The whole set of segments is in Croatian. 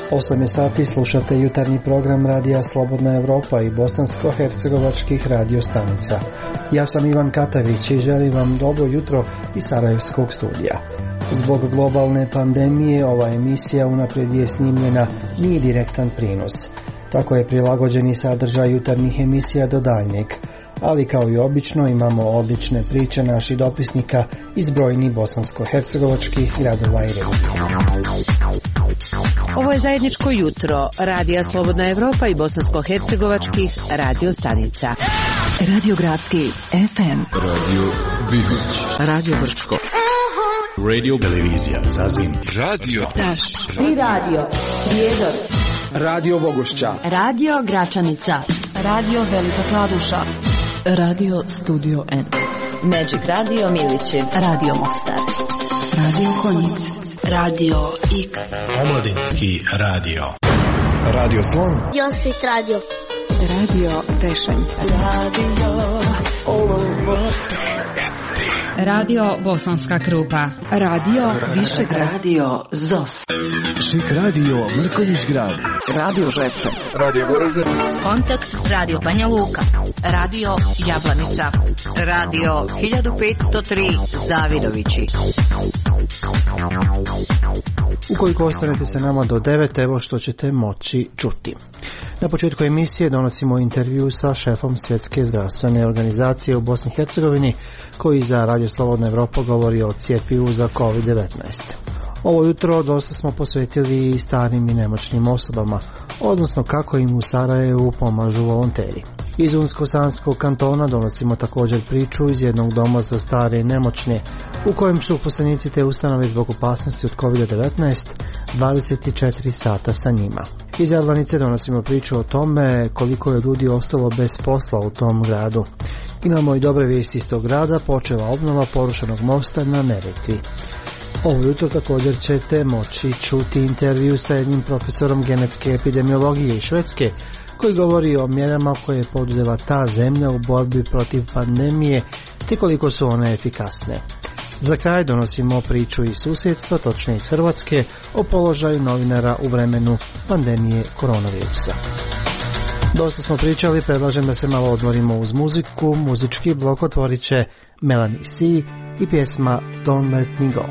8 sati slušate jutarnji program Radija Slobodna Evropa i bosansko-hercegovačkih radio stanica. Ja sam Ivan Katavić i želim vam dobro jutro iz Sarajevskog studija. Zbog globalne pandemije ova emisija unaprijed je snimljena, nije direktan prijenos. Tako je prilagođeni sadržaj jutarnjih emisija do daljnjeg. Ali kao i obično imamo odlične priče naših dopisnika iz brojnih bosansko-hercegovačkih gradova i regija. Ovo je zajedničko jutro Radija Slobodna Evropa i bosansko-hercegovačkih radio stanica. Radio Gradski FM, Radio Bihoć, Radio Brčko, Radio Televizija Zazim, Radio Taš i Radio Prijedor, Radio Bogošća, Radio Gračanica, Radio Velika Kladuša, Radio Studio N, Magic Radio Milići, Radio Mostar, Radio Konjic, Radio X, Omladinski radio, Radio Slon, Josip Radio, Radio Tešanj, Radio Bosanska Krupa, Radio Višegrad, Radio ZOS, Šik Radio Mrkonjić Grad, Radio Žepče, Radio Goražde, Kontakt Radio Banja Luka, Radio Jablanica, Radio 1503 Zavidovići. Ukoliko ostanete sa nama do 9, evo što ćete moći čuti. Na početku emisije donosimo intervju sa šefom Svjetske zdravstvene organizacije u Bosni i Hercegovini, koji za Radio Slobodna Evropa govori o cjepivu za COVID-19. Ovo jutro dosta smo posvetili i starim i nemoćnim osobama, odnosno kako im u Sarajevu pomažu volonteri. Iz Unsko-Sanskog kantona donosimo također priču iz jednog doma za stare i nemoćne, u kojem su uposlenici te ustanove zbog opasnosti od COVID-19 24 sata sa njima. Iz Jablanice donosimo priču o tome koliko je ljudi ostalo bez posla u tom gradu. Imamo i dobre vijesti iz tog grada, počela obnova porušenog mosta na Neretvi. Ovo jutro također ćete moći čuti intervju sa jednim profesorom genetske epidemiologije iz Švedske, koji govori o mjerama koje je poduzela ta zemlja u borbi protiv pandemije te koliko su one efikasne. Za kraj donosimo priču iz susjedstva, točnije iz Hrvatske, o položaju novinara u vremenu pandemije koronavirusa. Dosta smo pričali, predlažem da se malo odmorimo uz muziku. Muzički blok otvorit će Melanie C i pjesma Don't Let Me Go.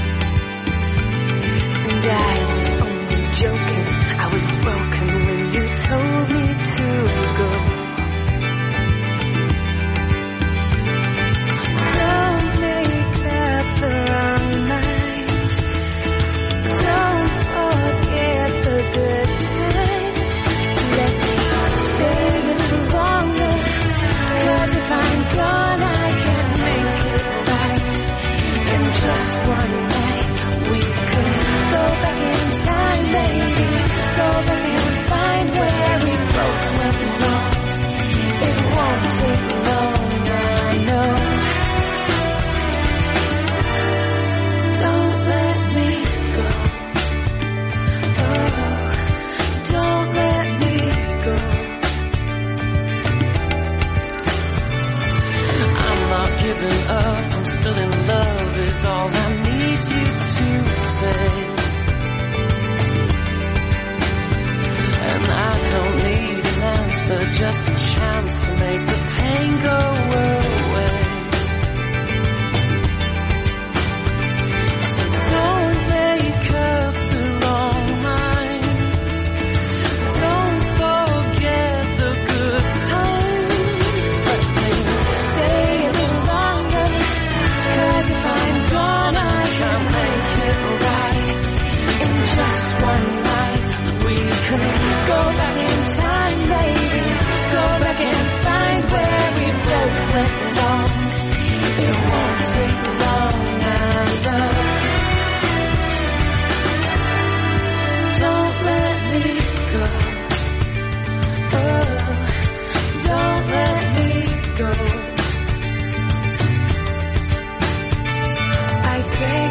I was only joking. I was broken when you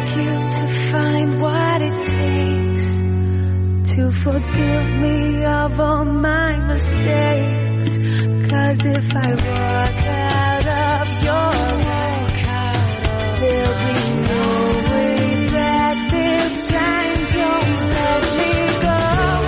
you to find what it takes to forgive me of all my mistakes. 'Cause if I walk out of your life, there'll be no way back this time. Don't let me go.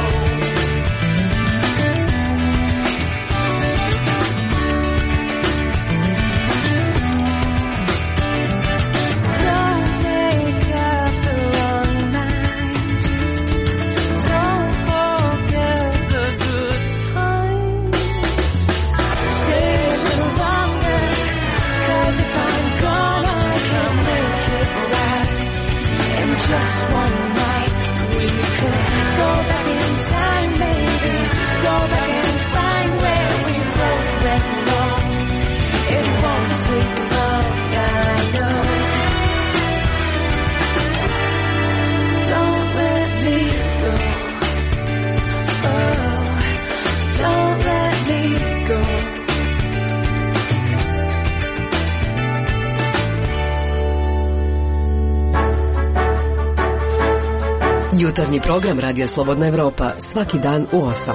Don't make up the wrong mind. Don't forget the good times. Stay a little longer, 'cause if I'm gone I can make it right. And just one night we could go back in time, maybe go back and find where we both went wrong. It won't take long, I know. Don't let me go. Oh, don't let me go. Jutarnji program Radija Slobodna Evropa, svaki dan u 8.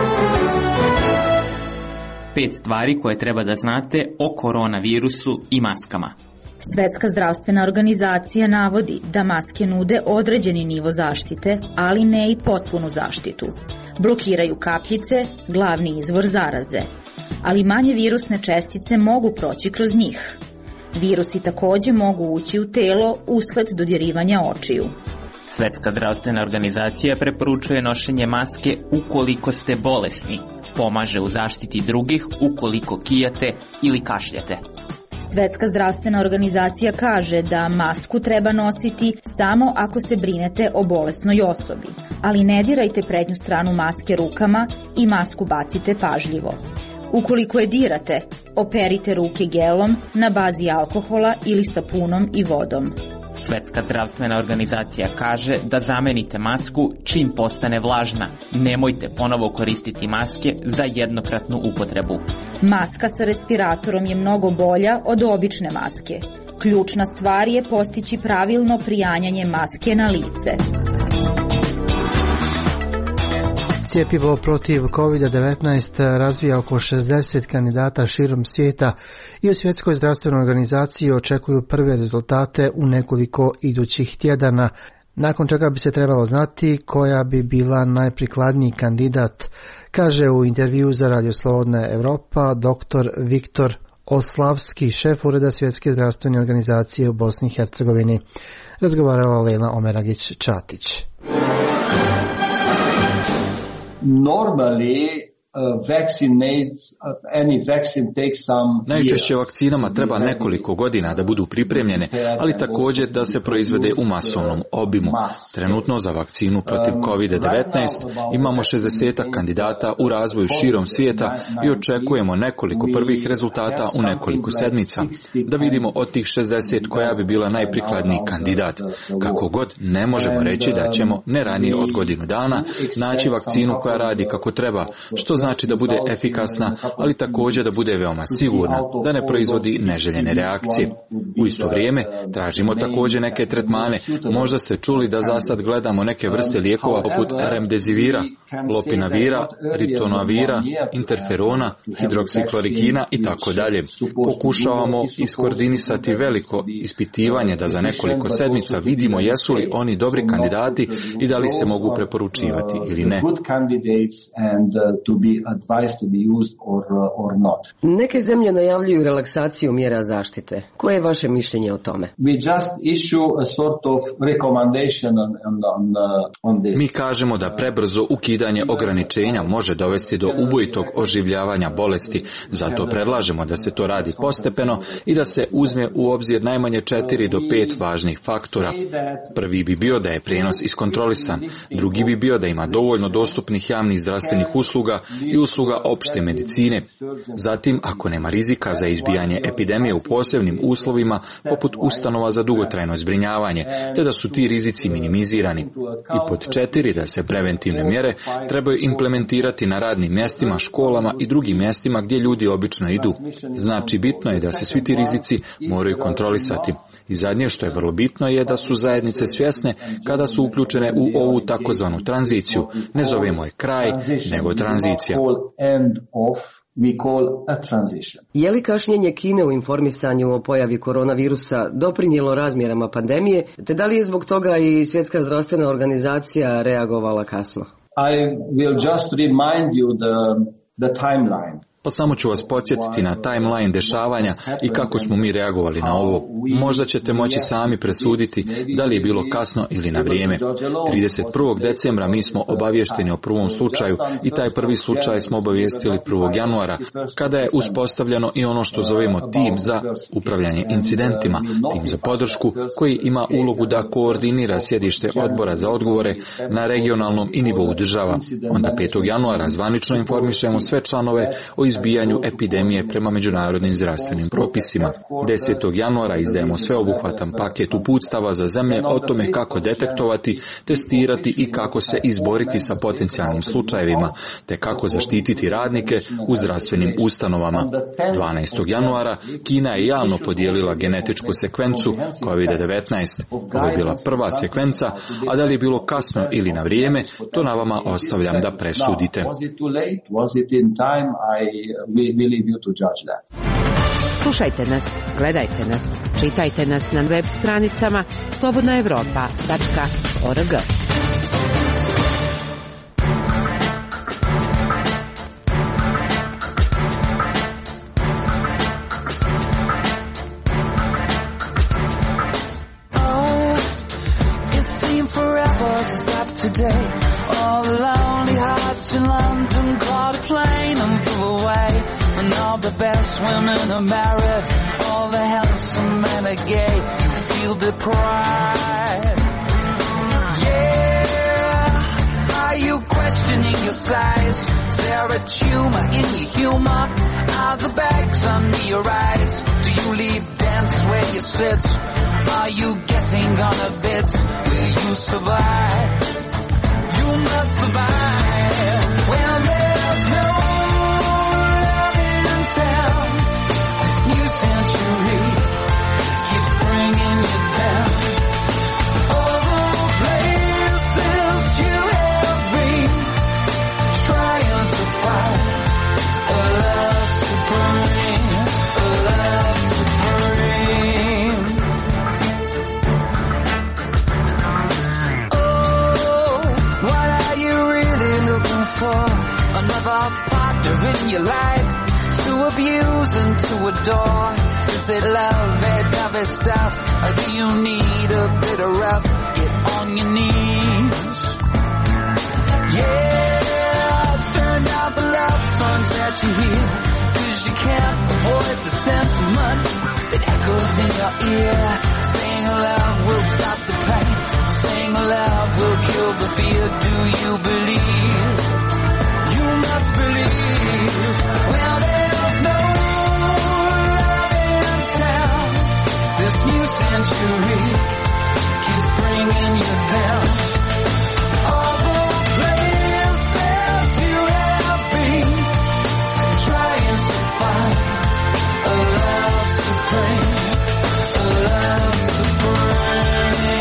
5 stvari koje treba da znate o koronavirusu i maskama. Svetska zdravstvena organizacija navodi da maske nude određeni nivo zaštite, ali ne i potpunu zaštitu. Blokiraju kapljice, glavni izvor zaraze, ali manje virusne čestice mogu proći kroz njih. Virusi takođe mogu ući u telo usled dodirivanja očiju. Svetska zdravstvena organizacija preporučuje nošenje maske ukoliko ste bolesni. Pomaže u zaštiti drugih ukoliko kijate ili kašljate. Svetska zdravstvena organizacija kaže da masku treba nositi samo ako se brinete o bolesnoj osobi, ali ne dirajte prednju stranu maske rukama i masku bacite pažljivo. Ukoliko je dirate, operite ruke gelom na bazi alkohola ili sapunom i vodom. Svetska zdravstvena organizacija kaže da zamenite masku čim postane vlažna. Nemojte ponovo koristiti maske za jednokratnu upotrebu. Maska sa respiratorom je mnogo bolja od obične maske. Ključna stvar je postići pravilno prijanjanje maske na lice. Cijepivo protiv COVID-19 razvija oko 60 kandidata širom svijeta i u Svjetskoj zdravstvenoj organizaciji očekuju prve rezultate u nekoliko idućih tjedana, nakon čega bi se trebalo znati koja bi bila najprikladniji kandidat, kaže u intervju za Radio Slobodna Evropa dr. Viktor Oslavski, šef Ureda Svjetske zdravstvene organizacije u Bosni i Hercegovini. Razgovarala Lena Omeragić-Čatić. Najčešće vakcinama treba nekoliko godina da budu pripremljene, ali također da se proizvede u masovnom obimu. Trenutno za vakcinu protiv COVID-19 imamo 60 kandidata u razvoju širom svijeta i očekujemo nekoliko prvih rezultata u nekoliko sedmica, da vidimo od tih 60 koja bi bila najprikladniji kandidat. Kako god, ne možemo reći da ćemo ne ranije od godinu dana naći vakcinu koja radi kako treba, što znači da bude efikasna, ali također da bude veoma sigurna, da ne proizvodi neželjene reakcije. U isto vrijeme tražimo također neke tretmane. Možda ste čuli da za sad gledamo neke vrste lijekova poput remdesivira, lopinavira, ritonavira, interferona, hidroksiklorikina i tako dalje. Pokušavamo iskoordinisati veliko ispitivanje da za nekoliko sedmica vidimo jesu li oni dobri kandidati i da li se mogu preporučivati ili ne. Neke zemlje najavljuju relaksaciju mjera zaštite. Koje je vaše mišljenje o tome? Mi kažemo da prebrzo ukidanje ograničenja može dovesti do ubojitog oživljavanja bolesti, zato predlažemo da se to radi postepeno i da se uzme u obzir najmanje 4 do 5 važnih faktora. Prvi bi bio da je prijenos iskontrolisan, drugi bi bio da ima dovoljno dostupnih javnih zdravstvenih usluga i usluga opšte medicine. Zatim, ako nema rizika za izbijanje epidemije u posebnim uslovima, poput ustanova za dugotrajno zbrinjavanje, te da su ti rizici minimizirani. I pod 4, da se preventivne mjere trebaju implementirati na radnim mjestima, školama i drugim mjestima gdje ljudi obično idu. Znači, bitno je da se svi ti rizici moraju kontrolisati. I zadnje što je vrlo bitno je da su zajednice svjesne kada su uključene u ovu takozvanu tranziciju. Ne zovemo je kraj, nego tranzicija. Je li kašnjenje Kine u informisanju o pojavi koronavirusa doprinijelo razmjerama pandemije, te da li je zbog toga i Svjetska zdravstvena organizacija reagovala kasno? I will just remind you the timeline. Pa samo ću vas podsjetiti na timeline dešavanja i kako smo mi reagovali na ovo. Možda ćete moći sami presuditi da li je bilo kasno ili na vrijeme. 31. decembra mi smo obavješteni o prvom slučaju i taj prvi slučaj smo obavijestili 1. januara, kada je uspostavljeno i ono što zovemo tim za upravljanje incidentima, tim za podršku koji ima ulogu da koordinira sjedište odbora za odgovore na regionalnom i nivou država. Onda 5. januara zvanično informišemo sve članove o izbijanju epidemije prema međunarodnim zdravstvenim propisima. 10. januara izdajemo sveobuhvatan paket uputstava za zemlje o tome kako detektovati, testirati i kako se izboriti sa potencijalnim slučajevima, te kako zaštititi radnike u zdravstvenim ustanovama. 12. januara Kina je javno podijelila genetičku sekvencu COVID-19. Ovo je bila prva sekvenca, a da li je bilo kasno ili na vrijeme, to na vama ostavljam da presudite. Slušajte nas, gledajte nas, čitajte nas na web stranicama slobodnaevropa.org. All the lonely hearts in London caught a plane and flew away. And all the best women are married, all the handsome men are gay. You feel deprived. Yeah, are you questioning your size? Is there a tumor in your humor? Are the bags under your eyes? Do you leave dance where you sit? Are you getting on a bit? Will you survive? You must survive. Well, there's no love in town. This new century keeps bringing you down. All the places you have been, trying to find a love supreme, a love supreme. What are you really looking for? Another partner in your life to abuse and to adore? Is it love, that dovey stuff? Or do you need a bit of rough? Get on your knees. Yeah, turn down the love songs that you hear, 'cause you can't avoid the sentiment that echoes in your ear. Saying love will stop the pain, saying love will kill the fear. Do you believe? You must believe. Well, there's no love in town. This new century keeps bringing you down. All the places you have been, trying to find a love supreme, a love supreme.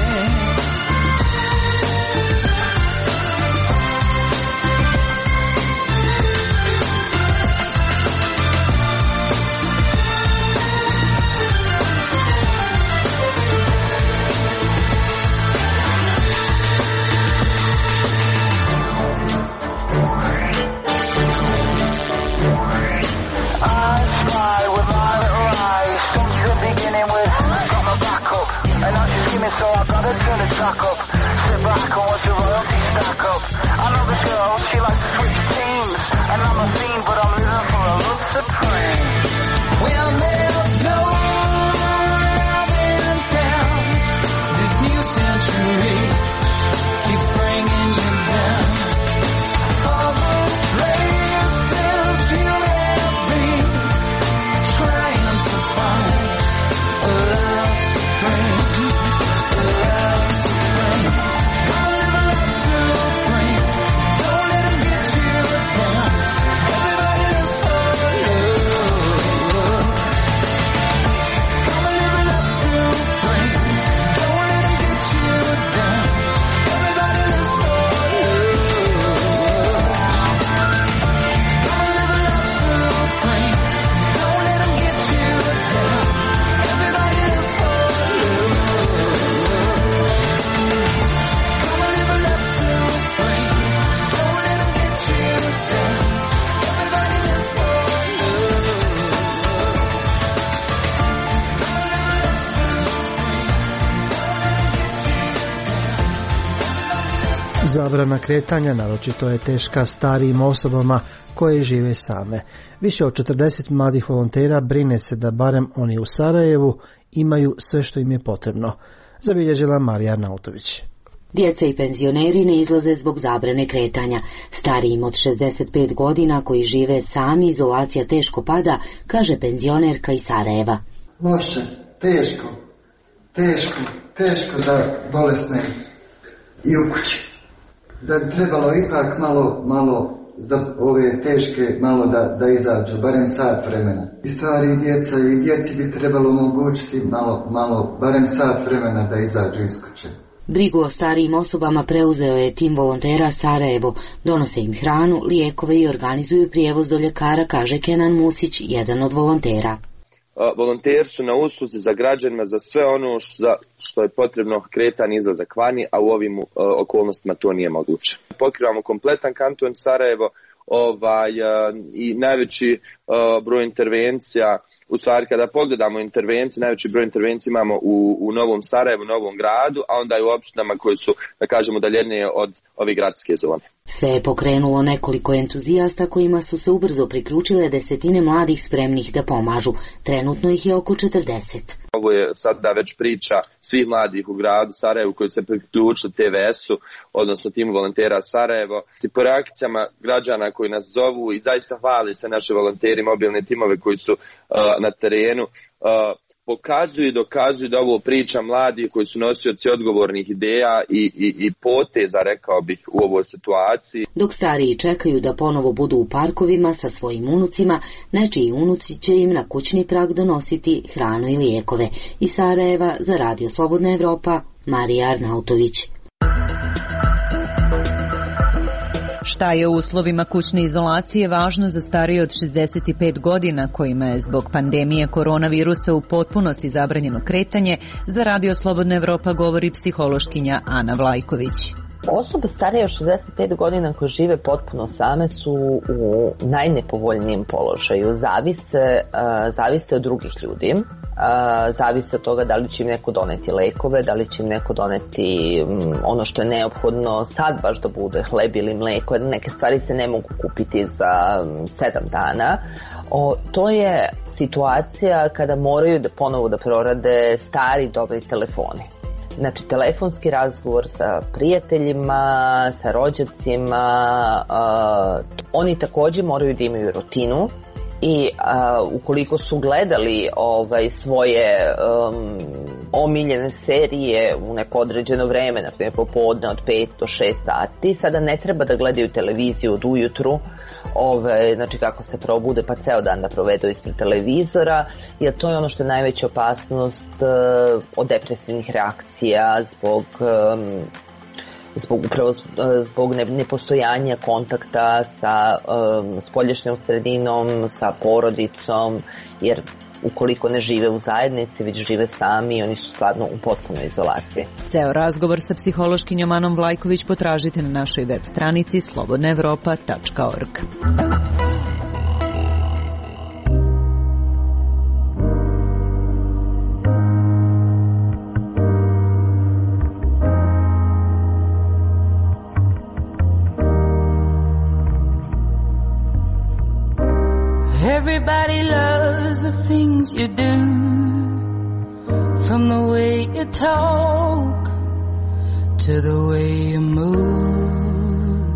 So I gotta turn the track up. Sit back and watch the royalty stack up. I know this girl, she likes to switch teams. And I'm a fiend, but I'm living for a love supreme. Well, there's no love in town. This new century keeps bringing you down. All the places you have been, trying to find a love supreme. Come and live it up to Zabrana kretanja naročito je teška starijim osobama koje žive same. Više od 40 mladih volontera brine se da barem oni u Sarajevu imaju sve što im je potrebno, zabilježila Marija Arnautović. Djeca i penzioneri ne izlaze zbog zabrane kretanja. Starijim od 65 godina koji žive sami izolacija teško pada, kaže penzionerka iz Sarajeva. Loše, teško za bolesne i u kući. Da bi trebalo ipak malo za ove teške malo da izađu, barem sat vremena. I stari i djeci bi trebalo omogućiti malo, barem sat vremena da izađu iz kuće. Brigu o starijim osobama preuzeo je tim volontera Sarajevo. Donose im hranu, lijekove i organizuju prijevoz do ljekara, kaže Kenan Musić, jedan od volontera. Volonteri su na usluzi za građanima za sve ono što je potrebno kretanje, izlazak vani, a u ovim okolnostima to nije moguće. Pokrivamo kompletan kanton Sarajevo i najveći broj intervencija, u stvari kada pogledamo intervencije, najveći broj intervencija imamo u Novom Sarajevu, Novom Gradu, a onda i u opštinama koje su, da kažemo, udaljenije od ove gradske zone. Sve je pokrenulo nekoliko entuzijasta kojima su se ubrzo priključile desetine mladih spremnih da pomažu. Trenutno ih je oko 40. Ovo je sada već priča svih mladih u gradu Sarajevu koji se priključili TVS-u, odnosno timu volontera Sarajevo. I po reakcijama građana koji nas zovu i zaista hvali se naši volonteri, mobilne timove koji su na terenu, pokazuju i dokazuju da ovo priča mladih koji su nosioci odgovornih ideja i poteza, rekao bih, u ovoj situaciji. Dok stariji čekaju da ponovo budu u parkovima sa svojim unucima, nečiji unuci će im na kućni prag donositi hranu i lijekove. Iz Sarajeva za Radio Slobodna Evropa, Marija Arnautović. Šta je u uslovima kućne izolacije važno za starije od 65 godina kojima je zbog pandemije koronavirusa u potpunosti zabranjeno kretanje, za Radio Slobodna Evropa govori psihološkinja Ana Vlajković. Osobe starije od 65 godina koje žive potpuno same su u najnepovoljnijem položaju. Zavise od drugih ljudi. Zavise od toga da li će im neko doneti lekove, da li će im neko doneti ono što je neophodno sad baš da bude hleb ili mleko. Neke stvari se ne mogu kupiti za 7 dana. To je situacija kada moraju da ponovo da prorade stari dobri telefoni. Znači, telefonski razgovor sa prijateljima, sa rođacima, oni također moraju da imaju rutinu i ukoliko su gledali svoje omiljene serije u neko određeno vreme, na primjer popodne od 5 do 6 sati, sada ne treba da gledaju televiziju od ujutru, znači kako se probude pa ceo dan da provedu ispred televizora, jer to je ono što je najveća opasnost od depresivnih reakcija zbog nepostojanja kontakta sa spoljašnjom sredinom, sa porodicom, jer ukoliko ne žive u zajednici, već žive sami, oni su stvarno u potpunoj izolaciji. Ceo razgovor sa psihološkinjom Anom Vlajković potražite na našoj web stranici slobodnaevropa.org. Everybody loves the things you do, from the way you talk to the way you move.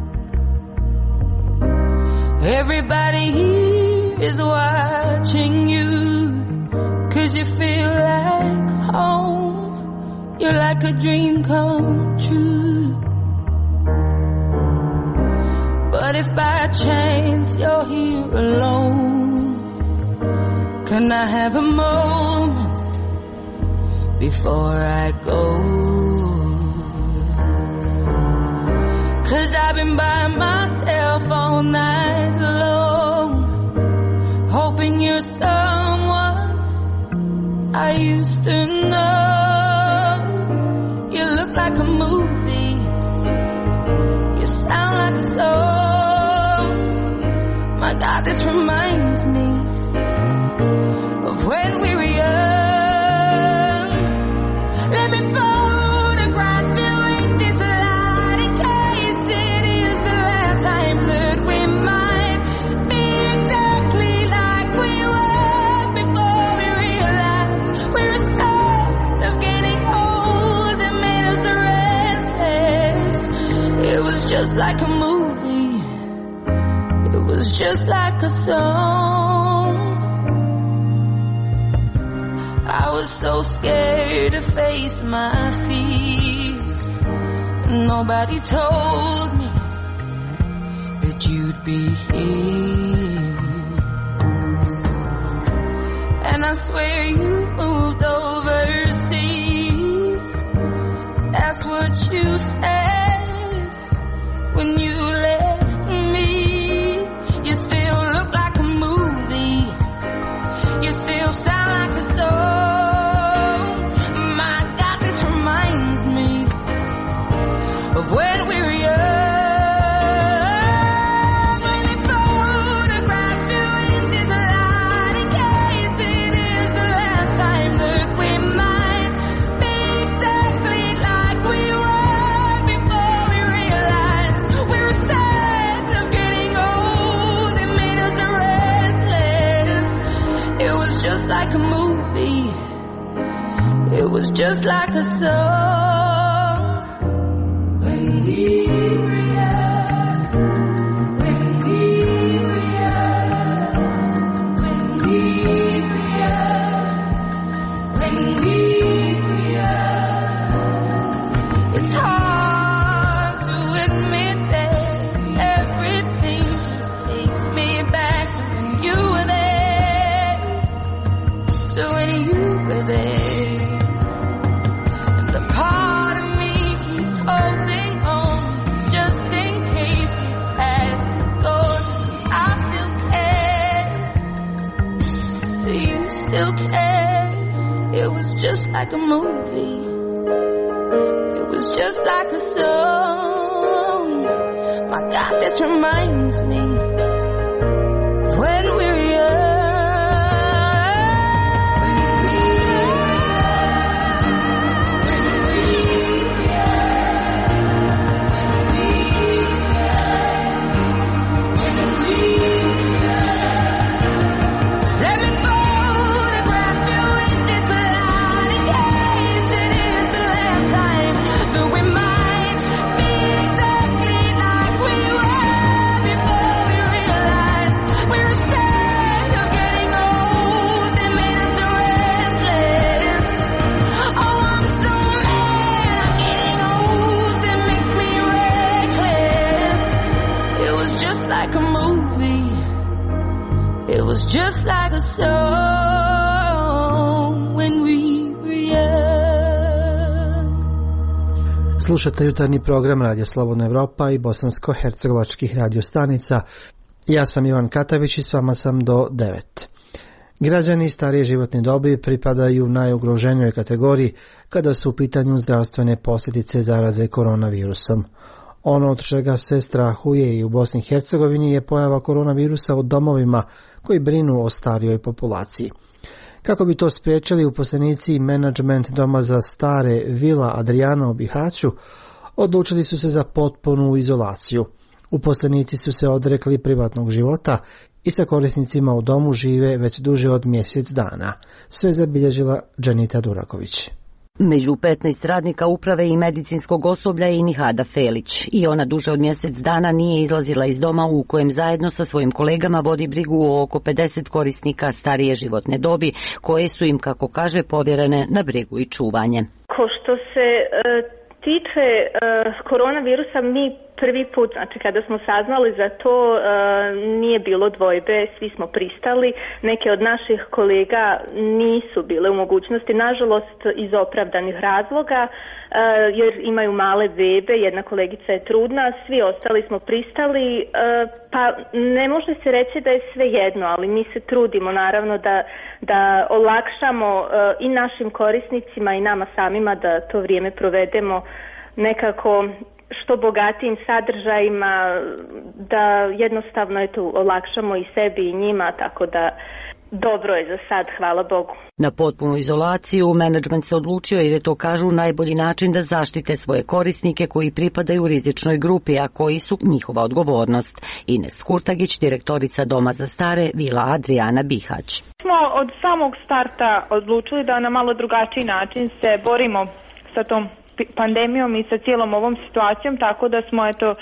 Everybody here is watching you, 'cause you feel like home. You're like a dream come true. But if by chance you're here alone, can I have a moment before I go? 'Cause I've been by myself all night long, hoping you're someone I used to know. You look like a movie, you sound like a song. My God, this reminds me of when we were young. Let me fall just like a movie. It was just like a song. I was so scared to face my fears. Nobody told me that you'd be here. And I swear you moved overseas. That's what you said when you left me. You still look like a movie. You still sound like a song. My God, this reminds me of when we were young. Like a movie, it was just like a song. When we were young, when we were young, when we were young, when we were young. It's hard to admit that everything just takes me back to when you were there. So when you were there, and a part of me keeps holding on, just in case it hasn't gone. I still care. Do you still care? It was just like a movie. It was just like a song. My God, this reminds me of when we were young. It was just like a song when we were young. Slušate jutarnji program Radio Slobodna Evropa i bosansko-hercegovačkih radiostanica. Ja sam Ivan Katavić i s vama sam do 9. Građani starije životne dobi pripadaju najugroženijoj kategoriji kada su u pitanju zdravstvene posljedice zaraze koronavirusom. Ono od čega se strahuje i u Bosni i Hercegovini je pojava koronavirusa u domovima koji brinu o starijoj populaciji. Kako bi to spriječili, uposlenici i menadžment doma za stare Vila Adriana u Bihaću odlučili su se za potpunu izolaciju. Uposlenici su se odrekli privatnog života i sa korisnicima u domu žive već duže od mjesec dana. Sve zabilježila Dženita Duraković. Među 15 radnika uprave i medicinskog osoblja je i Nihada Felić. I ona duže od mjesec dana nije izlazila iz doma u kojem zajedno sa svojim kolegama vodi brigu o oko 50 korisnika starije životne dobi, koje su im, kako kaže, povjerene na brigu i čuvanje. Ko što se tiče koronavirusa, mi prvi put, znači kada smo saznali za to, nije bilo dvojbe, svi smo pristali. Neke od naših kolega nisu bile u mogućnosti, nažalost iz opravdanih razloga, jer imaju male bebe, jedna kolegica je trudna, svi ostali smo pristali, pa ne može se reći da je sve jedno, ali mi se trudimo naravno da olakšamo i našim korisnicima i nama samima da to vrijeme provedemo nekako što bogatijim sadržajima, da jednostavno olakšamo i sebi i njima, tako da dobro je za sad, hvala Bogu. Na potpunu izolaciju menadžment se odlučio jer je to, kažu, najbolji način da zaštite svoje korisnike koji pripadaju rizičnoj grupi, a koji su njihova odgovornost. Ines Kurtagić, direktorica Doma za stare Vila Adriana Bihać. Smo od samog starta odlučili da na malo drugačiji način se borimo sa tom pandemijom i sa cijelom ovom situacijom, tako da smo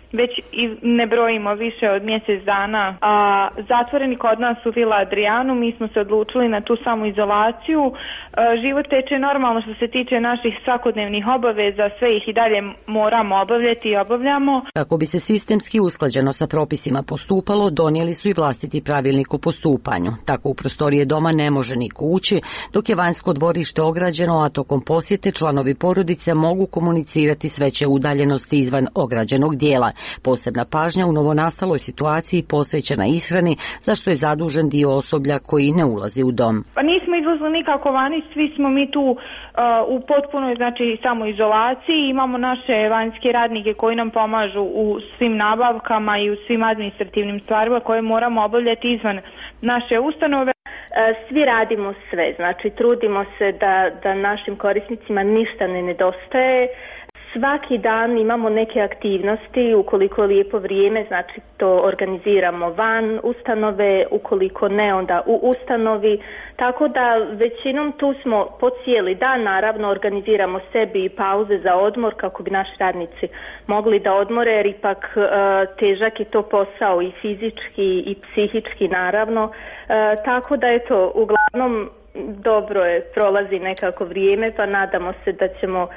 već i ne brojimo više od mjesec dana. A zatvoreni kod nas u Vila Adrianu, mi smo se odlučili na tu samoizolaciju. Život teče normalno što se tiče naših svakodnevnih obaveza, sve ih i dalje moramo obavljati i obavljamo. Kako bi se sistemski usklađeno sa propisima postupalo, donijeli su i vlastiti pravilnik o postupanju. Tako u prostorije doma ne može niko ući, dok je vanjsko dvorište ograđeno, a tokom posjete članovi porodice mogu komunicirati s veće udaljenosti izvan ograđenog dijela. Posebna pažnja u novonastaloj situaciji posvećena ishrani, za što je zadužen dio osoblja koji ne ulazi u dom. Pa nismo izlazili nikako vani, svi smo mi tu u potpunoj samoizolaciji. Imamo naše vanjske radnike koji nam pomažu u svim nabavkama i u svim administrativnim stvarima koje moramo obavljati izvan naše ustanove. Svi radimo sve, znači trudimo se da našim korisnicima ništa ne nedostaje. Svaki dan imamo neke aktivnosti, ukoliko je lijepo vrijeme, znači to organiziramo van ustanove, ukoliko ne onda u ustanovi, tako da većinom tu smo po cijeli dan, naravno organiziramo sebi i pauze za odmor kako bi naši radnici mogli da odmore, jer ipak težak je to posao i fizički i psihički naravno, tako da eto, uglavnom dobro je, prolazi nekako vrijeme, pa nadamo se da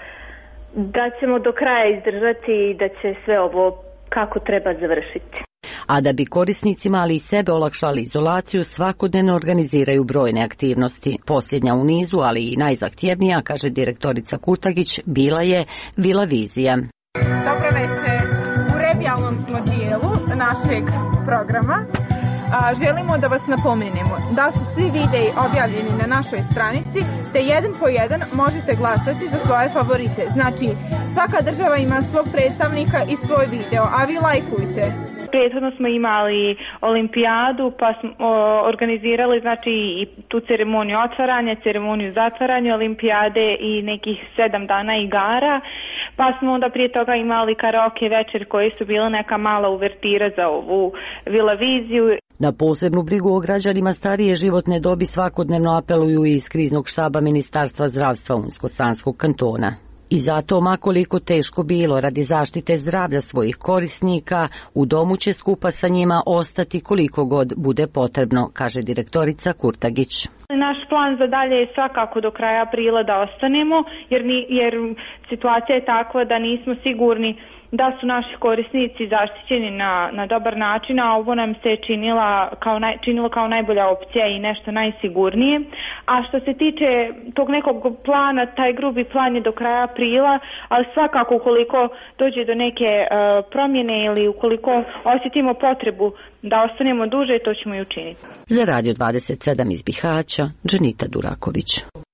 ćemo do kraja izdržati i da će sve ovo kako treba završiti. A da bi korisnicima, ali i sebe olakšali izolaciju, svakodnevno organiziraju brojne aktivnosti. Posljednja u nizu, ali i najzahtjevnija, kaže direktorica Kurtagić, bila je Vila Vizija. Dobro večer. U revijalnom smo dijelu našeg programa. Želimo da vas napomenemo da su svi videi objavljeni na našoj stranici, te jedan po jedan možete glasati za svoje favorite. Znači, svaka država ima svog predstavnika i svoj video, a vi lajkujte. Prethodno smo imali olimpijadu, pa smo organizirali znači i tu ceremoniju otvaranja, ceremoniju zatvaranja olimpijade i nekih 7 dana igara, pa smo onda prije toga imali karaoke večer koji su bile neka mala uvertira za ovu Vila Viziju. Na posebnu brigu o građanima starije životne dobi svakodnevno apeluju i iz kriznog štaba Ministarstva zdravstva Unsko-Sanskog kantona. I zato, makoliko teško bilo radi zaštite zdravlja svojih korisnika, u domu će skupa sa njima ostati koliko god bude potrebno, kaže direktorica Kurtagić. Naš plan za dalje je svakako do kraja aprila da ostanemo, jer situacija je takva da nismo sigurni da su naši korisnici zaštićeni na dobar način, a ovo nam se činilo kao najbolja opcija i nešto najsigurnije. A što se tiče tog nekog plana, taj grubi plan je do kraja aprila, ali svakako ukoliko dođe do neke promjene ili ukoliko osjetimo potrebu da ostanemo duže, to ćemo i učiniti. Za Radio 27 iz Bihaća, Dženita Duraković.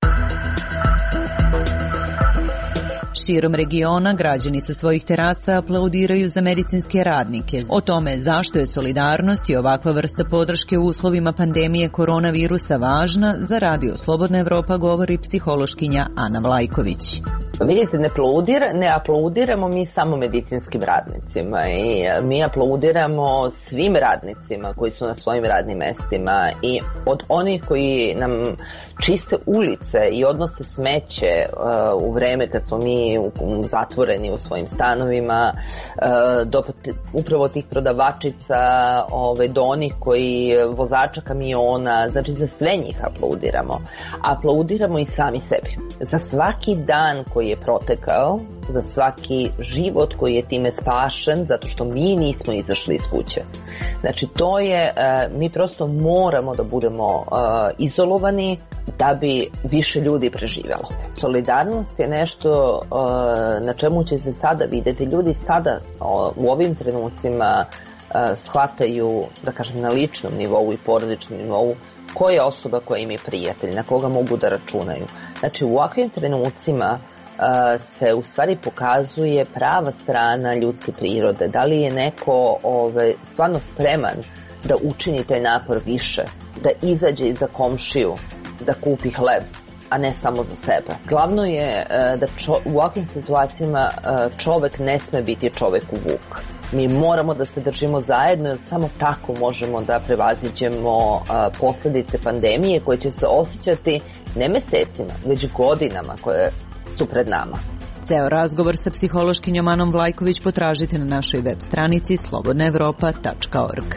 Širom regiona građani sa svojih terasa aplaudiraju za medicinske radnike. O tome zašto je solidarnost i ovakva vrsta podrške u uslovima pandemije koronavirusa važna, za Radio Slobodna Evropa govori psihološkinja Ana Vlajković. Vidite, ne aplaudiramo mi samo medicinskim radnicima i mi aplaudiramo svim radnicima koji su na svojim radnim mestima i od onih koji nam čiste ulice i odnose smeće u vreme kad smo mi zatvoreni u svojim stanovima, do upravo tih prodavačica, do onih koji vozača kamiona, znači za sve njih aplaudiramo. Aplaudiramo i sami sebi. Za svaki dan koji je protekao, za svaki život koji je time spašen, zato što mi nismo izašli iz kuće. Znači to je, mi prosto moramo da budemo izolovani da bi više ljudi preživjelo. Solidarnost je nešto na čemu će se sada vidjeti. Ljudi sada u ovim trenucima shvataju, da kažem, na ličnom nivou i porodičnom nivou koja je osoba koja im je prijatelj, na koga mogu da računaju. Znači u ovakvim trenucima se u stvari pokazuje prava strana ljudske prirode. Da li je neko stvarno spreman da učini taj napor više, da izađe iza komšiju, da kupi hleb, a ne samo za sebe. Glavno je da u ovakvim situacijama čovek ne sme biti čovek u vuk. Mi moramo da se držimo zajedno, jer samo tako možemo da prevaziđemo posljedice pandemije koje će se osjećati ne mesecima, već godinama koje su pred nama. Ceo razgovor sa psihološkinjom Anom Vlajković potražite na našoj web stranici slobodnaevropa.org.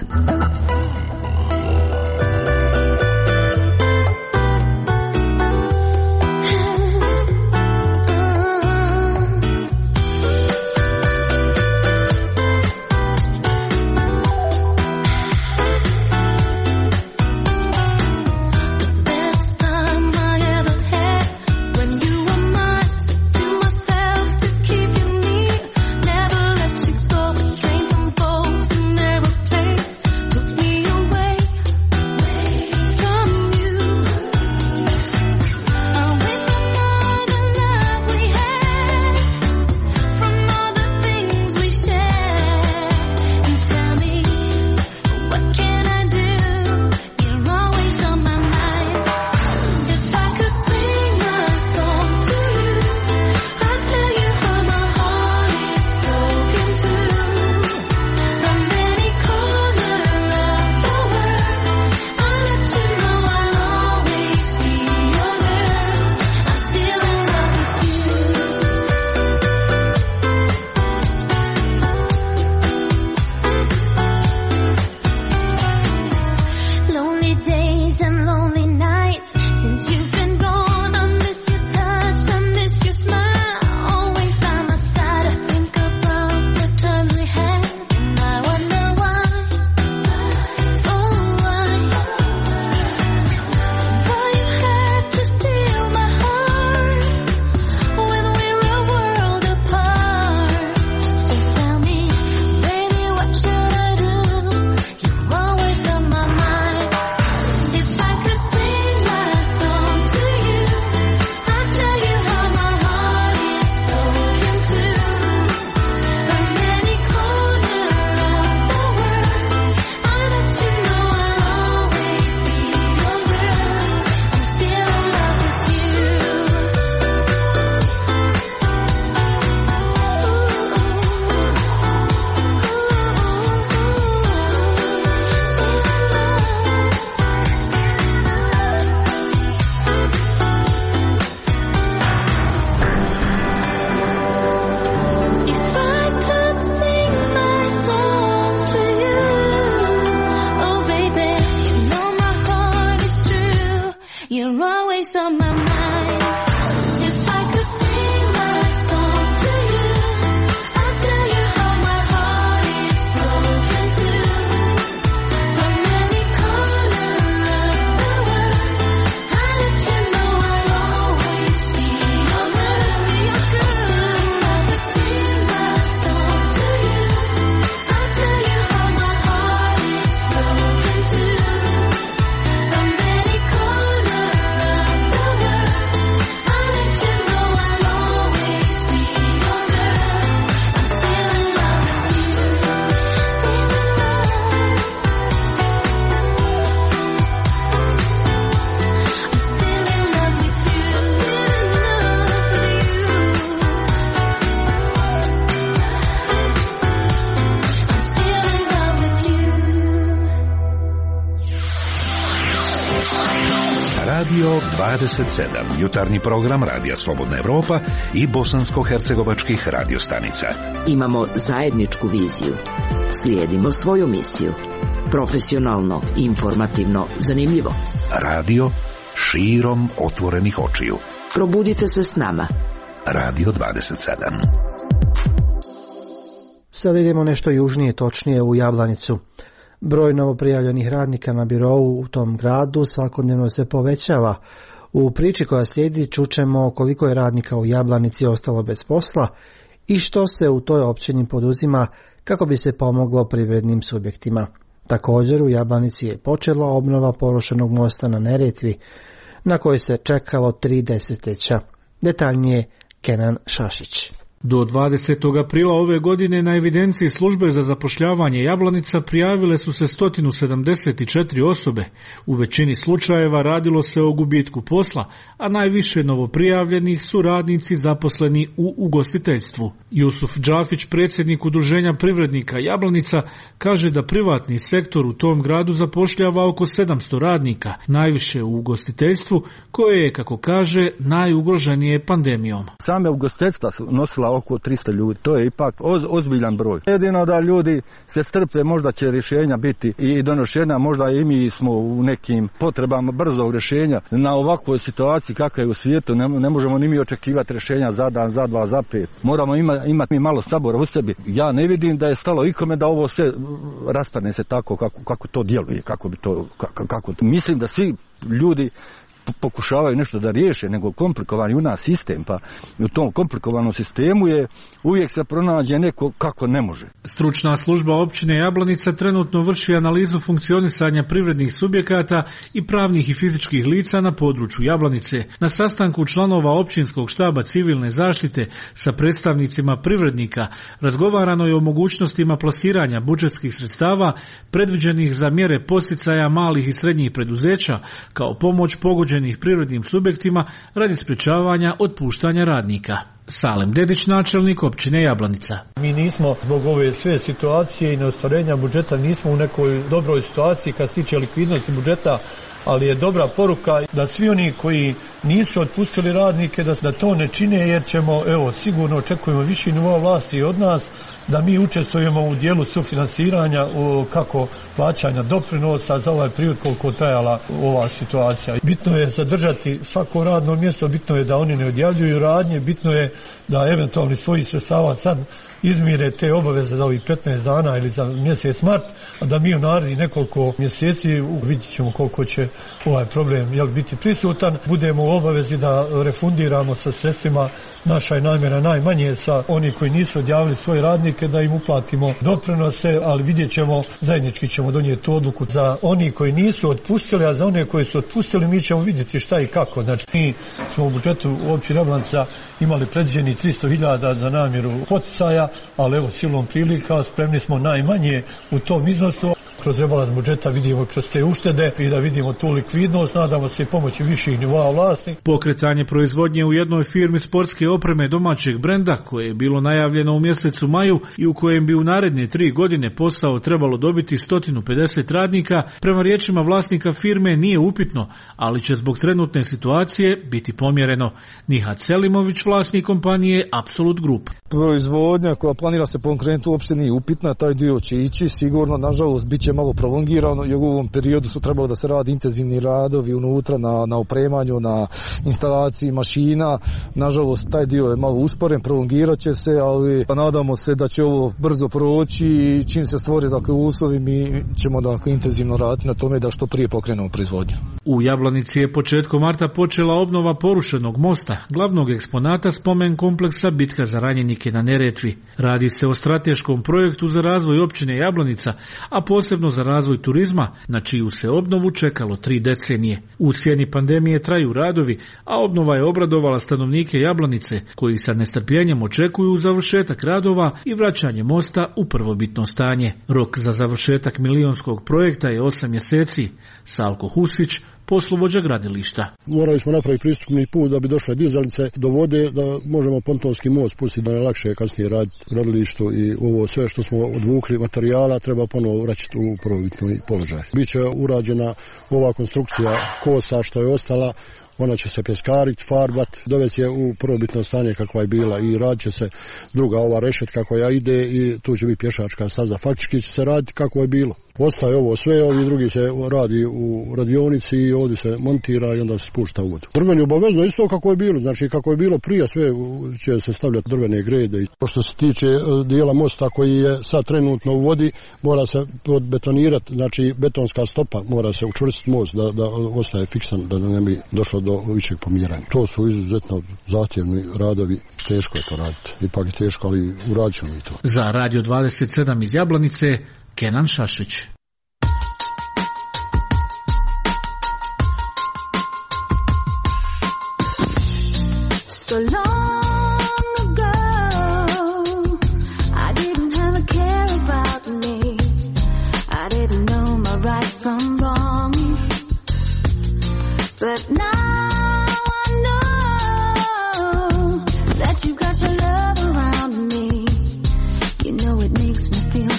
Radio 27, jutarnji program Radija Slobodna Evropa i bosansko-hercegovačkih radiostanica. Imamo zajedničku viziju. Slijedimo svoju misiju. Profesionalno, informativno, zanimljivo. Radio širom otvorenih očiju. Probudite se s nama. Radio 27. Sada idemo nešto južnije, točnije u Jablanicu. Broj novoprijavljenih radnika na birou u tom gradu svakodnevno se povećava. U priči koja slijedi čućemo koliko je radnika u Jablanici ostalo bez posla i što se u toj općini poduzima kako bi se pomoglo privrednim subjektima. Također u Jablanici je počela obnova porušenog mosta na Neretvi, na koji se čekalo 3 desetljeća. Detaljnije Kenan Šašić. Do 20. aprila ove godine na evidenciji službe za zapošljavanje Jablanica prijavile su se 174 osobe. U većini slučajeva radilo se o gubitku posla, a najviše novoprijavljenih su radnici zaposleni u ugostiteljstvu. Jusuf Džafić, predsjednik Udruženja privrednika Jablanica, kaže da privatni sektor u tom gradu zapošljava oko 700 radnika, najviše u ugostiteljstvu, koje je, kako kaže, najugroženije pandemijom. Same ugostiteljstva su nosila oko 300 ljudi, to je ipak ozbiljan broj. Jedino da ljudi se strpe, možda će rješenja biti i donošena, možda i mi smo u nekim potrebama brzog rješenja. Na ovakvoj situaciji kakva je u svijetu ne možemo ni mi očekivati rješenja za dan, za dva, za pet. Moramo imati malo sabora u sebi. Ja ne vidim da je stalo ikome da ovo sve raspadne se tako kako to djeluje, kako to. Mislim da svi ljudi pokušavaju nešto da riješe, nego komplikovan je u nas sistem, pa u tom komplikovanom sistemu je uvijek se pronađe neko kako ne može. Stručna služba općine Jablanica trenutno vrši analizu funkcionisanja privrednih subjekata i pravnih i fizičkih lica na području Jablanice. Na sastanku članova općinskog štaba civilne zaštite sa predstavnicima privrednika razgovarano je o mogućnostima plasiranja budžetskih sredstava predviđenih za mjere posticaja malih i srednjih preduzeća kao pomoć pogođenih privrednim subjektima radi sprječavanja otpuštanja radnika. Salem Dedić, načelnik općine Jablanica. Mi nismo zbog ove sve situacije i neostvarenja budžeta nismo u nekoj dobroj situaciji kad se tiče likvidnosti budžeta, ali je dobra poruka da svi oni koji nisu otpustili radnike da to ne čine, jer ćemo, sigurno očekujemo viši nivo vlasti od nas, da mi učestvujemo u dijelu sufinansiranja kako plaćanja doprinosa za ovaj period koliko trajala ova situacija. Bitno je zadržati svako radno mjesto, bitno je da oni ne odjavljuju radnje, bitno je da eventualni svojih sredstava sad izmire te obaveze za ovih 15 dana ili za mjesec mart, a da mi u narednih nekoliko mjeseci vidjet ćemo koliko će ovaj problem biti prisutan. Budemo u obavezi da refundiramo sa sredstvima, naša je namjera najmanje sa oni koji nisu odjavili svoje radnike, da im uplatimo doprinose, ali vidjet ćemo, zajednički ćemo donijeti odluku za oni koji nisu otpustili, a za one koji su otpustili mi ćemo vidjeti šta i kako. Znači, mi smo u budžetu općine Jablanica imali predviđeni 300.000 za namjeru poticaja, ali silom prilika spremni smo najmanje u tom iznosu. Kroz rebalans budžeta vidimo kroz te uštede i da vidimo tu likvidnost, nadamo se i pomoći viših nivoa vlasti. Pokretanje proizvodnje u jednoj firmi sportske opreme domaćeg brenda, koje je bilo najavljeno u mjesecu maju i u kojem bi u naredne 3 godine posao trebalo dobiti 150 radnika, prema riječima vlasnika firme nije upitno, ali će zbog trenutne situacije biti pomjereno. Nihat Selimović, vlasnik kompanije Absolut Group. Proizvodnja koja planira se pokrenuti uopšte nije upitna, taj dio će ići sigurno, nažalost bit će malo prolongirano, jer u ovom periodu su trebalo da se radi intenzivni radovi unutra na opremanju, na instalaciji mašina. Nažalost taj dio je malo usporen, prolongirat će se, ali nadamo se da će ovo brzo proći i čim se stvori uslovi mi ćemo intenzivno raditi na tome da što prije pokrenemo proizvodnju. U Jablanici je početkom marta počela obnova porušenog mosta, glavnog eksponata spomen kompleksa Bitka za ranjenike na Neretvi. Radi se o strateškom projektu za razvoj općine Jablanica, a posebno za razvoj turizma, na čiju se obnovu čekalo 3 decenije. U sjeni pandemije traju radovi, a obnova je obradovala stanovnike Jablanice, koji sa nestrpljenjem očekuju završetak radova i vraćanje mosta u prvobitno stanje. Rok za završetak milionskog projekta je 8 mjeseci. Salko Husić, poslovođa gradilišta. Morali smo napraviti pristupni put da bi došle dizalice do vode, da možemo pontonski most pustiti da je lakše kasnije raditi gradilištu i ovo sve što smo odvukli materijala treba ponovo vraćati u prvobitni položaj. Biće urađena ova konstrukcija kosa što je ostala, ona će se pjeskariti, farbat, dovesti je u prvobitno stanje kakva je bila i radit će se druga ova rešetka koja ide i tu će biti pješačka staza. Faktički će se raditi kako je bilo. Ostaje ovo sve, ovi drugi se radi u radionici i ovdje se montira i onda se spušta u vodu. Drveni obavezno isto kako je bilo, znači kako je bilo prije, sve će se stavljati drvene grede. Što se tiče dijela mosta koji je sad trenutno u vodi, mora se podbetonirati, znači betonska stopa, mora se učvrstiti most da ostaje fiksan, da ne bi došlo do višeg pomjeranja. To su izuzetno zahtjevni radovi, teško je to raditi. Ipak je teško, ali uradit ćemo i to. Za Radio 27 iz Jablanice, Kenan Šašić. So long ago,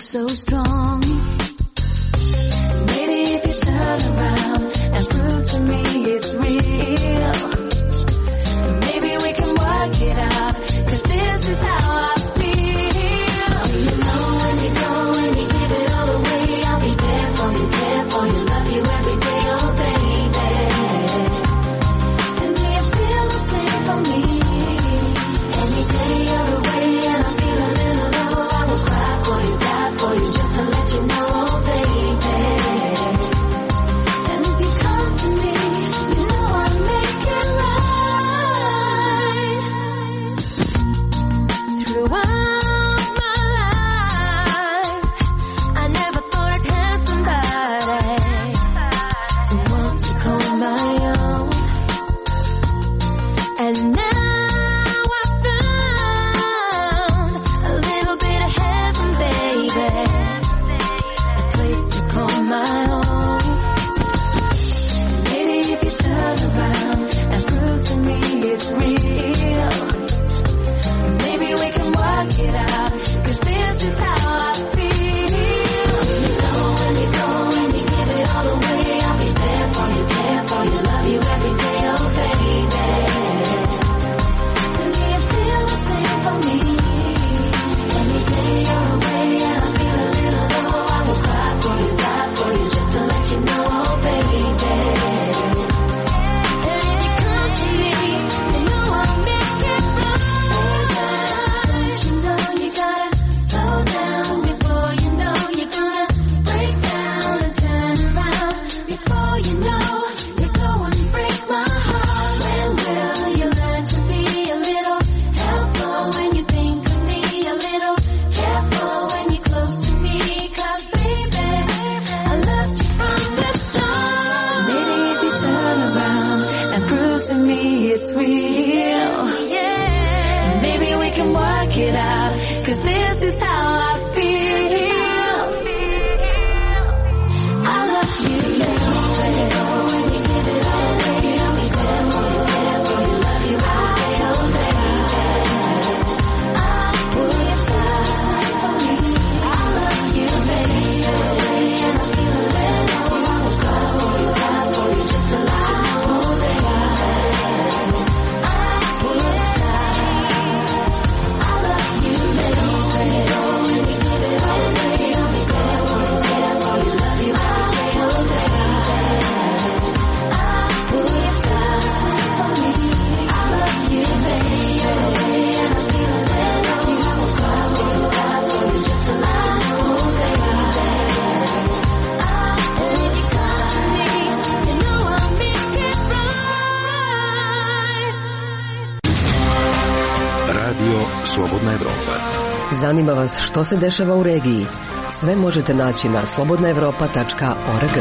so strong. Maybe if you turn around and prove to me it's real, maybe we can work it out, 'cause this is how I feel. Do you know when you go and you give it all away, I'll be there for you, love you every day, oh baby. And do you feel the same for me? Any day you're away and I feel a little low, I will cry for you, die for you, just to let you know, oh baby. And if you come to me, you know I'll make it right. Throughout my life, I never thought I'd have someone to call my own. And now I found a little bit of heaven, baby, a place to call my own. Maybe if you turn around and prove to me it's real, maybe we can work it out, 'cause this is how I feel. You know when you go and you give it all away, I'll be there for you, love you every day, oh baby. And do you feel the same for me? Any day you're away and I feel a little low, I will cry for you, die for you, just to let you know, oh baby. And if you come to me, you know I'll make it right. Don't you know you gotta slow down before you know you're gonna break down and turn around. Before you know you're going to break my heart. When will you learn to be a little helpful when you think of me, a little careful when you're close to me? 'Cause baby, I loved you from the start. Maybe if you turn around and prove to me it's real, maybe we can work it out, 'cause this is how I feel. I love you, when you go and you give it all away, I'll be there for you, love you every day, oh baby. I would die for me. I love you, baby, and I feel a little low, I will cry for you, die for you, just to let you know, oh baby. I would die. I love you, baby, when you go and you give it all away, I'll be there for you, love you every day, oh baby. I would die for me. I love you, baby, and I feel a little low, I will cry for you, die for you, just to let you know, oh baby. And if you come to me, you know I'll make it right. Radio Slobodna Evropa. Zanima vas što se dešava u regiji? Sve možete naći na slobodnaevropa.org.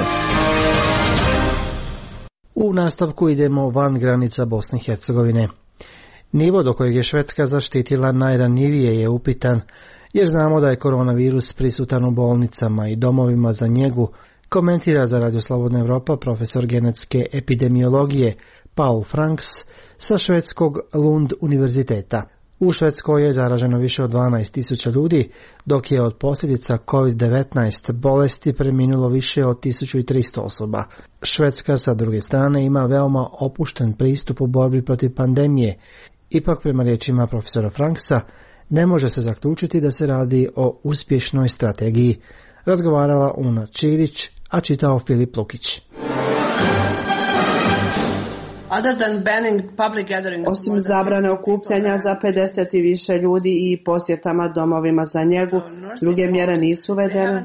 U nastavku idemo van granica Bosne i Hercegovine. Nivo do kojeg je Švedska zaštitila najranjivije je upitan, jer znamo da je koronavirus prisutan u bolnicama i domovima za njegu, komentira za Radio Slobodna Evropa profesor genetske epidemiologije Paul Franks sa švedskog Lund univerziteta. U Švedskoj je zaraženo više od 12.000 ljudi, dok je od posljedica COVID-19 bolesti preminulo više od 1300 osoba. Švedska sa druge strane ima veoma opušten pristup u borbi protiv pandemije. Ipak, prema riječima profesora Franksa, ne može se zaključiti da se radi o uspješnoj strategiji. Razgovarala Una Čirić, a čitao Filip Lukić. Osim zabrane okupljanja za 50 i više ljudi i posjetama domovima za njegu, druge mjere nisu uvedene.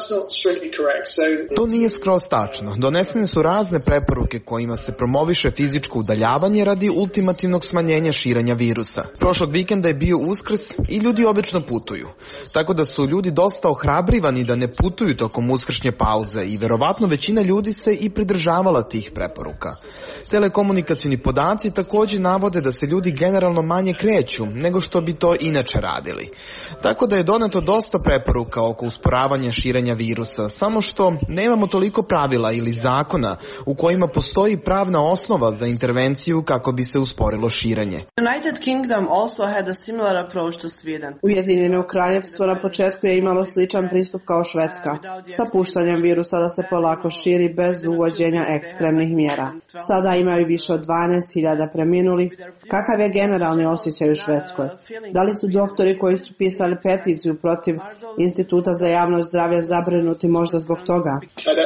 To nije skroz tačno. Donesene su razne preporuke kojima se promoviše fizičko udaljavanje radi ultimativnog smanjenja širenja virusa. Prošlog vikenda je bio Uskrs i ljudi obično putuju. Tako da su ljudi dosta ohrabrivani da ne putuju tokom uskršnje pauze i verovatno većina ljudi se i pridržavala tih preporuka. Telekom komunikacioni podaci također navode da se ljudi generalno manje kreću nego što bi to inače radili. Tako da je doneto dosta preporuka oko usporavanja širenja virusa, samo što nemamo toliko pravila ili zakona u kojima postoji pravna osnova za intervenciju kako bi se usporilo širenje. United Kingdom also had a similar approach to Sweden. Ujedinjeno kraljevstvo na početku je imalo sličan pristup kao Švedska, sa puštanjem virusa da se polako širi bez uvođenja ekstremnih mjera. Sada imaju više od 12.000 preminulih. Kakav je generalni osjećaj u Švedskoj? Da li su doktori koji su pisali peticiju protiv Instituta za javno zdravlje zabrinuti možda zbog toga?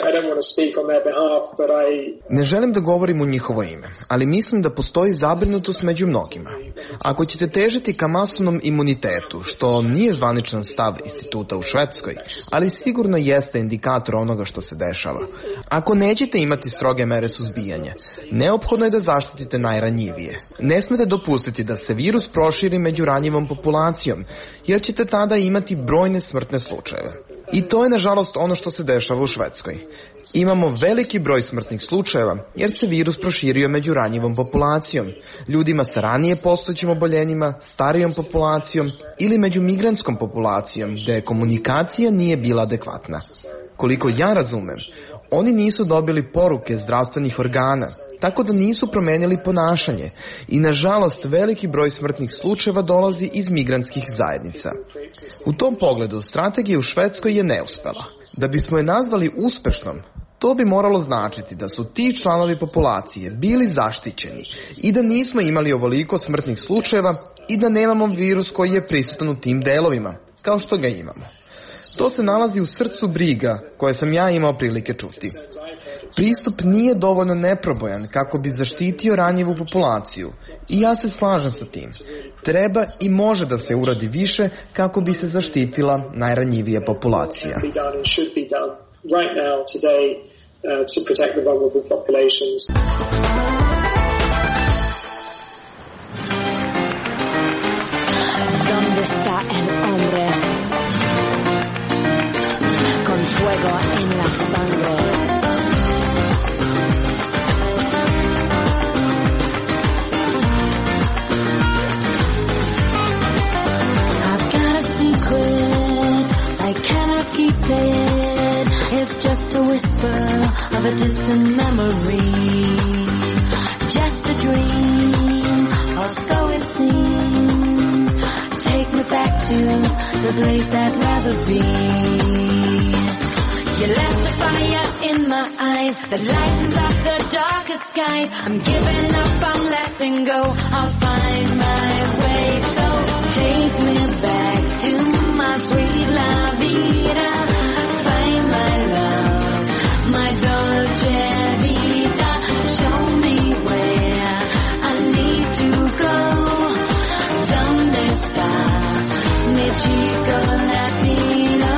Ne želim da govorim u njihovo ime, ali mislim da postoji zabrinutost među mnogima. Ako ćete težiti ka masovnom imunitetu, što nije zvaničan stav instituta u Švedskoj, ali sigurno jeste indikator onoga što se dešava. Ako nećete imati stroge mere suzbijanja, neophodno je da zaštitite najranjivije. Ne smete dopustiti da se virus proširi među ranjivom populacijom, jer ćete tada imati brojne smrtne slučajeve. I to je nažalost ono što se dešava u Švedskoj. Imamo veliki broj smrtnih slučajeva jer se virus proširio među ranjivom populacijom, ljudima sa ranije postojećim oboljenjima, starijom populacijom ili među migrantskom populacijom gdje komunikacija nije bila adekvatna. Koliko ja razumem, oni nisu dobili poruke zdravstvenih organa, tako da nisu promenili ponašanje i nažalost veliki broj smrtnih slučajeva dolazi iz migrantskih zajednica. U tom pogledu strategija u Švedskoj je neuspela. Da bismo je nazvali uspešnom, to bi moralo značiti da su ti članovi populacije bili zaštićeni i da nismo imali ovoliko smrtnih slučajeva i da nemamo virus koji je prisutan u tim delovima, kao što ga imamo. To se nalazi u srcu briga koje sam ja imao prilike čuti. Pristup nije dovoljno neprobojan kako bi zaštitio ranjivu populaciju i ja se slažem sa tim. Treba i može da se uradi više kako bi se zaštitila najranjivija populacija. ¿Dónde está el hombre? Con fuego en la sangre. I've got a secret, I cannot keep it. It's just a whisper of a distant memory. Just a dream, or so it seems. Take me back to the place I'd rather be. You left the fire in my eyes that lightens up the darkest skies. I'm giving up, I'm letting go. I'll find my way. So take me back to my sweet la vida. Find my love, my dolce vita. Show me where I need to go. ¿Dónde está mi chico latino?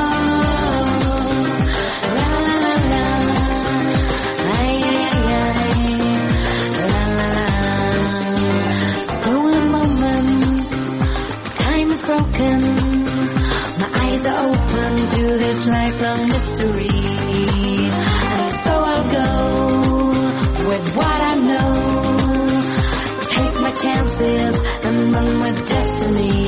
La la la la, ay ay ay, la la la. Stolen moments, time is broken. My eyes are open to this lifelong mystery, and so I'll go with what I know. Take my chances and run with destiny.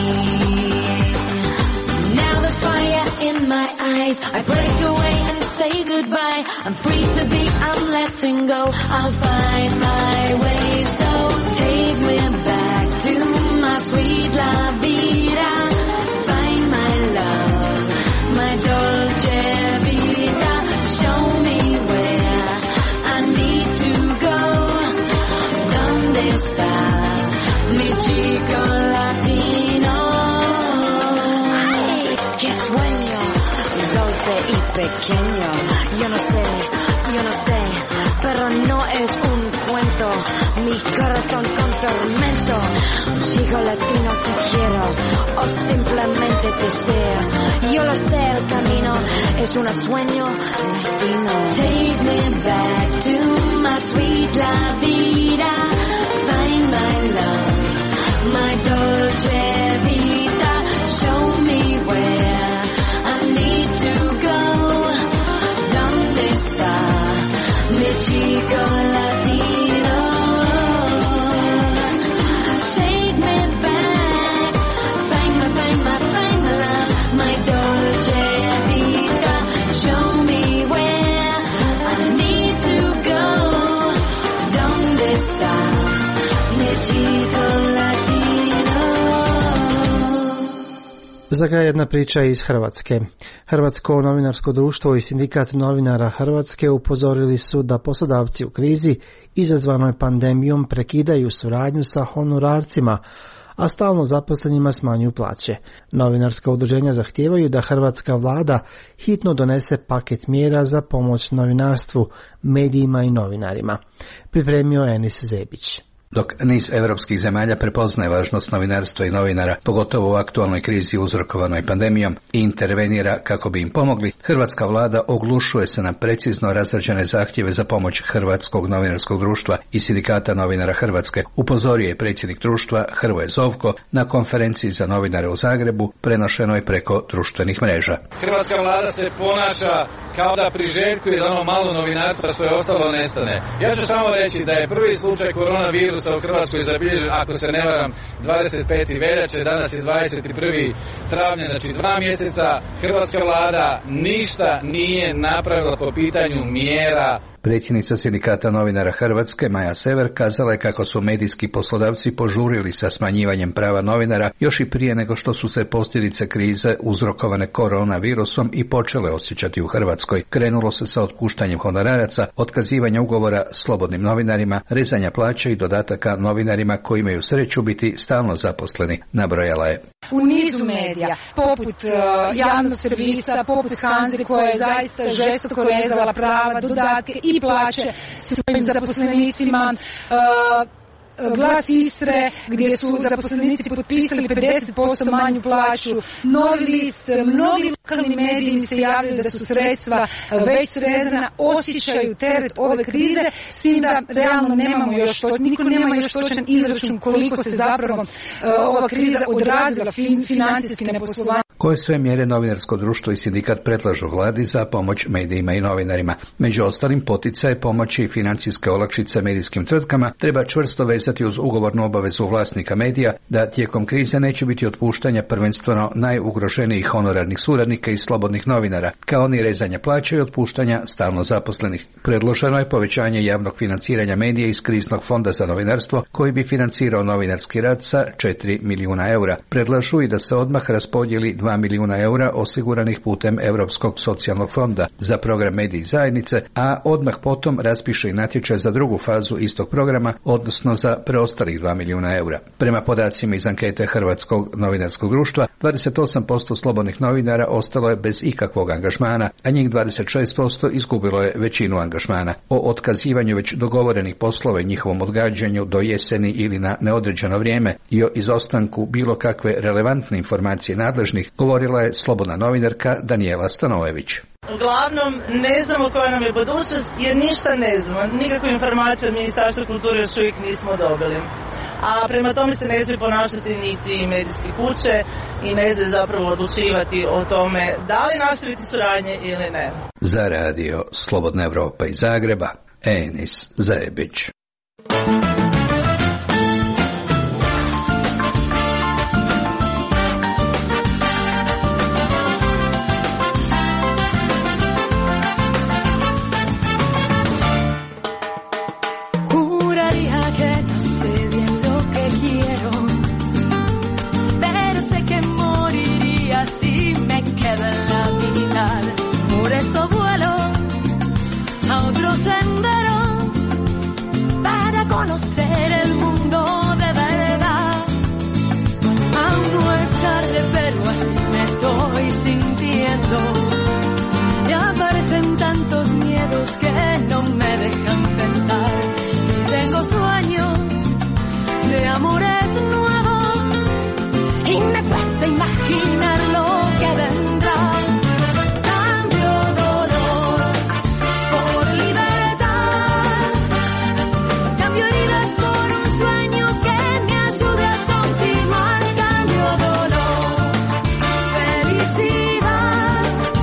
Now there's fire in my eyes. I break away and say goodbye. I'm free to be, I'm letting go. I'll find my way. So take me back to my sweet la vida. Find my love, my dolce vita. Show me where I need to go. ¿Dónde está mi chico latino? Ay, qué sueño, dulce y pequeño. Yo no sé, pero no es un cuento. Mi corazón con tormento. Chico latino te quiero, o simplemente te deseo. Yo lo sé, el camino es un sueño latino. Take me back to my sweet la vida. Find my love, my dolce vita. Show me where I need to go. ¿Dónde está mi chico latino? Za kraj jedna priča iz Hrvatske. Hrvatsko novinarsko društvo i sindikat novinara Hrvatske upozorili su da poslodavci u krizi izazvanoj pandemijom prekidaju suradnju sa honorarcima, a stalno zaposlenima smanjuju plaće. Novinarska udruženja zahtijevaju da hrvatska vlada hitno donese paket mjera za pomoć novinarstvu, medijima i novinarima. Pripremio Enis Zebić. Dok niz europskih zemalja prepoznaje važnost novinarstva i novinara, pogotovo u aktualnoj krizi uzrokovanoj pandemijom, i intervenira kako bi im pomogli, hrvatska vlada oglušuje se na precizno razrađene zahtjeve za pomoć Hrvatskog novinarskog društva i sindikata novinara Hrvatske, upozorio je predsjednik društva Hrvoje Zovko na konferenciji za novinare u Zagrebu, prenošenoj preko društvenih mreža. Hrvatska vlada se ponaša kao da priželjkuje da ono malo novinarstva što je ostalo nestane. Ja ću samo reći da je prvi slučaj koronavirusa u Hrvatskoj zabilježen, ako se ne varam, 25. veljače, danas je 21. travnja, znači 2 mjeseca. Hrvatska vlada ništa nije napravila po pitanju mjera. Predsjednica sindikata novinara Hrvatske, Maja Sever, kazala je kako su medijski poslodavci požurili sa smanjivanjem prava novinara još i prije nego što su se posljedice krize uzrokovane koronavirusom i počele osjećati u Hrvatskoj. Krenulo se sa otpuštanjem honoraraca, otkazivanja ugovora slobodnim novinarima, rezanja plaća i dodataka novinarima koji imaju sreću biti stalno zaposleni, nabrojala je. U nizu medija, poput javnog servisa, poput Hanze koja je zaista žestoko rezala prava, dodatke i plaće svojim zaposlenicima, Glas Istre, gdje su zaposlenici potpisali 50% manju plaću, Novi list, mnogi lokalni mediji mi se javljaju da su sredstva već srezana, osjećaju teret ove krize, s tim da realno nemamo još niko nema još točan izračun koliko se zapravo ova kriza odrazila financijski na poslovanje. Koje sve mjere novinarsko društvo i sindikat predlažu vladi za pomoć medijima i novinarima? Među ostalim, poticaje, pomoći i financijske olakšice medijskim tvrtkama treba čvrsto vezati uz ugovornu obavezu vlasnika medija da tijekom krize neće biti otpuštanja prvenstveno najugroženijih honorarnih suradnika i slobodnih novinara, kao ni rezanja plaća i otpuštanja stalno zaposlenih. Predloženo je povećanje javnog financiranja medija iz kriznog fonda za novinarstvo koji bi financirao novinarski rad sa 4 milijuna eura. Predlažu i da se odmah raspodijeli 2 milijuna eura osiguranih putem Europskog socijalnog fonda za program Mediji zajednice, a odmah potom raspiše i natječaj za drugu fazu istog programa, odnosno za preostalih 2 milijuna eura. Prema podacima iz ankete Hrvatskog novinarskog društva, 28% slobodnih novinara ostalo je bez ikakvog angažmana, a njih 26% izgubilo je većinu angažmana. O otkazivanju već dogovorenih poslova i njihovom odgađanju do jeseni ili na neodređeno vrijeme i o izostanku bilo kakve relevantne informacije nadležnih govorila je slobodna novinarka Danijela Stanojević. Uglavnom, ne znamo koja nam je budućnost jer ništa ne znamo. Nikakvu informaciju od Ministarstva kulture još uvijek nismo dobili. A prema tome se ne smije ponašati niti medijske kuće i ne smije zapravo odlučivati o tome da li nastaviti suradnje ili ne. Za radio Slobodna Evropa iz Zagreba, Enis Zebić. Conocer el mundo de verdad. Aún no es tarde, pero así me estoy sintiendo. Y aparecen tantos miedos que no me dejan pensar. Y tengo sueños de amores nuevos y me cuesta imaginar lo que vendrá. Cambio dolor por libertad. Cambio heridas por un sueño que me ayude a continuar. Cambio dolor, felicidad.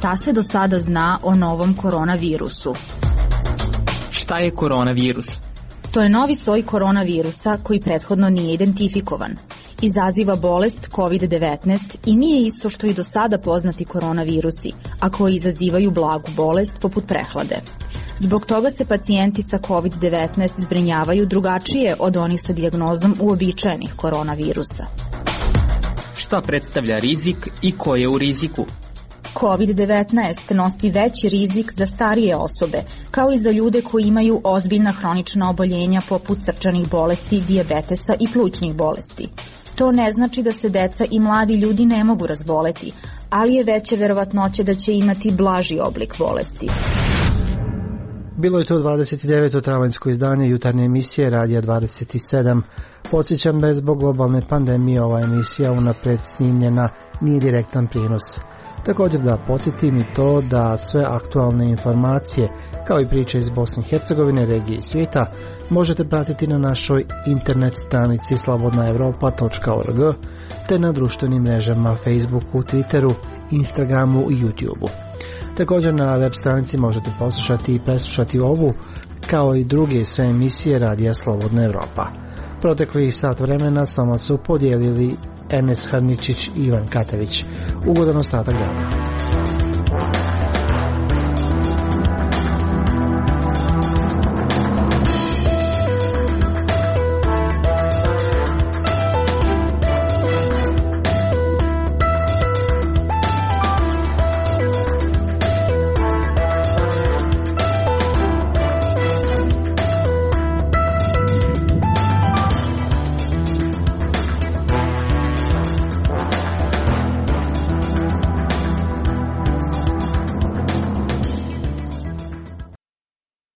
Šta se do sada zna o novom koronavirusu? Šta je koronavirus? To je novi soj koronavirusa koji prethodno nije identifikovan. Izaziva bolest COVID-19 i nije isto što i do sada poznati koronavirusi, a koji izazivaju blagu bolest poput prehlade. Zbog toga se pacijenti sa COVID-19 zbrinjavaju drugačije od onih sa dijagnozom uobičajenih koronavirusa. Šta predstavlja rizik i ko je u riziku? COVID-19 nosi veći rizik za starije osobe, kao i za ljude koji imaju ozbiljna hronična oboljenja poput srčanih bolesti, dijabetesa i plućnih bolesti. To ne znači da se deca i mladi ljudi ne mogu razboleti, ali je veća verovatnoća da će imati blaži oblik bolesti. Bilo je to 29. travanjsko izdanje jutarnje emisije Radija 27. Podsjećam da je zbog globalne pandemije ova emisija unapred snimljena, nije direktan prijenos. Također da podsjetim i to da sve aktualne informacije, kao i priče iz Bosne i Hercegovine, regije i svijeta, možete pratiti na našoj internet stranici slobodnaevropa.org te na društvenim mrežama Facebooku, Twitteru, Instagramu i YouTubeu. Također na web stranici možete poslušati i preslušati ovu, kao i druge sve emisije Radija Slobodna Evropa. Proteklih sat vremena s vama su podijelili Enes Harničić i Ivan Katavić. Ugodan ostatak dana.